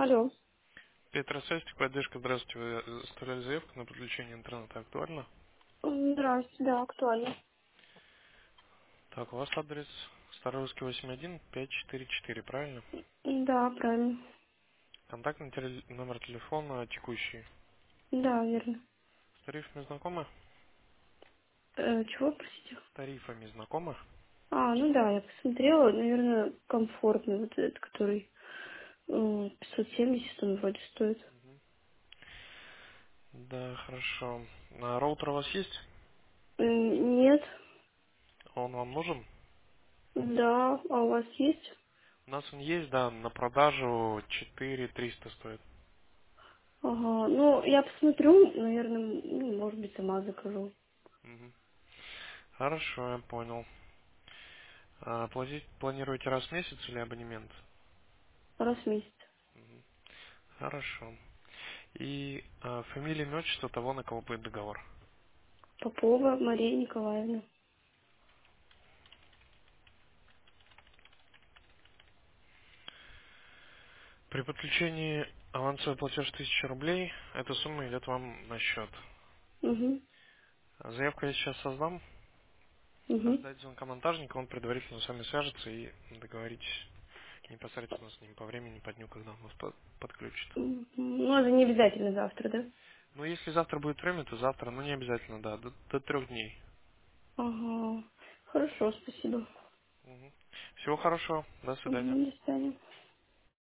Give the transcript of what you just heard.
Алло. Петросельский, поддержка, здравствуйте. Вы оставляли заявку на подключение интернета, актуально? Здравствуйте, да, актуально. Так, у вас адрес Старорусский 81 544, правильно? Да, правильно. Контактный номер телефона текущий. Да, верно. С тарифами знакомы? Чего, простите? С тарифами знакомы? Ну да, я посмотрела, наверное, комфортный вот этот, который 570 он вроде стоит. Да, хорошо. А роутер у вас есть? Нет. Он вам нужен? Да, а у вас есть? У нас он есть, да, на продажу 4300 стоит. Ага, ну, я посмотрю, наверное, может быть, сама закажу. Мгм. Хорошо, я понял. Платить планируете раз в месяц или абонемент? Раз в месяц. Мгм. Хорошо. И фамилия, имя, отчество того, на кого будет договор. Попова Мария Николаевна. При подключении авансовый платеж 1000 рублей, эта сумма идет вам на счет. Угу, Заявку я сейчас создам, угу. отдать звонка-монтажника, он предварительно с вами свяжется и договоритесь непосредственно с ним по времени, по дню, когда он вас подключит. Ну, это не обязательно завтра, да? Ну, если завтра будет время, то завтра, но не обязательно, да, до 3 дней. Ага. Хорошо, спасибо. Мгм. Всего хорошего, до свидания. До свидания.